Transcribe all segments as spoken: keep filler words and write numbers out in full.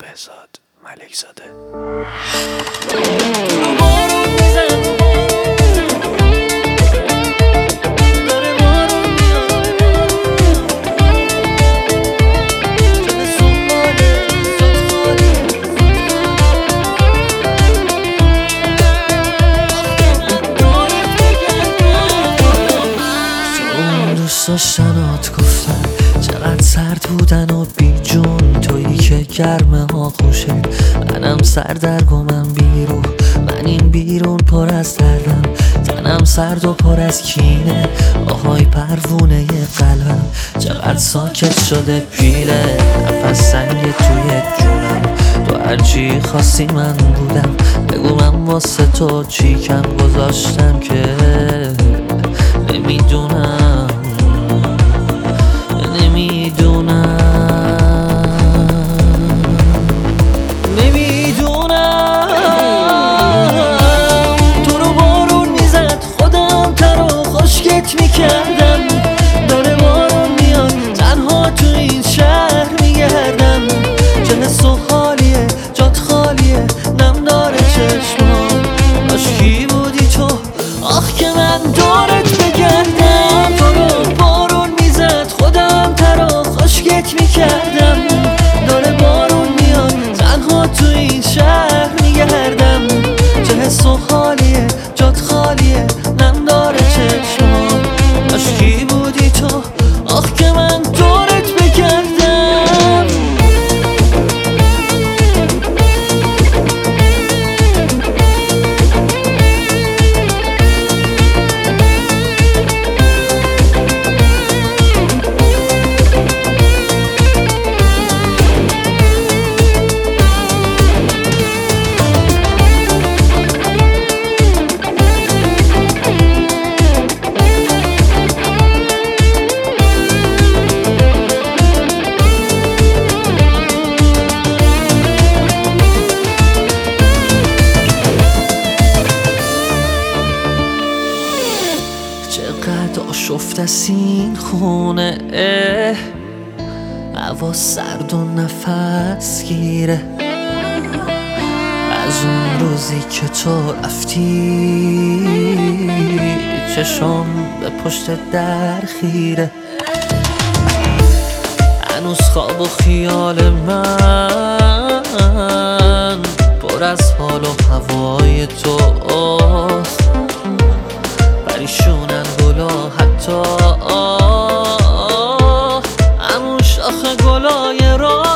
بهزاد ملک زاده. دوست داشتنات گفتن چقدر سرد بودن و بی جون، تویی که گرمه ها خوشه، منم سردرگمم بیرون، من این بیرون پر از دردم، تنم سرد و پر از کینه، آهای پروونه قلبم چقدر ساکت شده پیله، نفس سنگ توی جونم، تو هرچی خواستی من بودم، بگو من واسه تو چی کم گذاشتم که نمیدونم نمیدونم نمیدونم تو رو بارون میزد خودم تر و خشکت میکردم، داره بارون میاد تنها تو این شهر میگردم، چه حس و حالیه جات خالیه نم داره چشمام، عاشقی بودی تو آخ که من دارت بگردم، تو رو بارون میزد خودم تر و خشکت میکردم، داره بارون میاد تنها تو این شهر میگردم، چه حس و حالیه جات خالیه نم داره چشمام، عاشقی بودی تو آخ که من دارت بگردم. چقدر آشفت از این خونه، هوا سرد و نفس گیره، از اون روزی که تو رفتی چشم به پشت در خیره، هنوز خواب و خیال من پر از حال و هوای تو، پریشونن گلا حتی همون شاخه گلای را،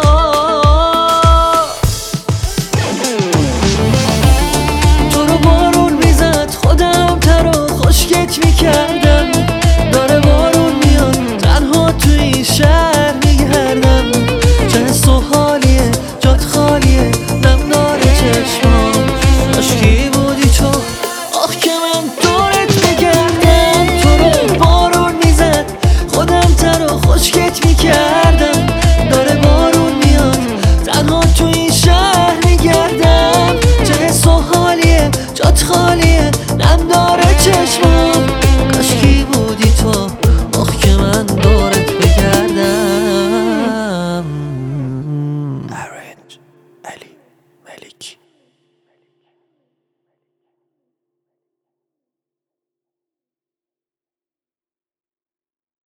تو رو بارون میزد خودم تر و خشکت میکردم، داره بارون میاد تنها تو این شهر میگردم، چه حس و حالیه جات خالیه نم داره چشمام، عاشقی بودی تو آخ که من دورت بگردم، تو رو بارون میزد خودم تر و خشکت میکردم،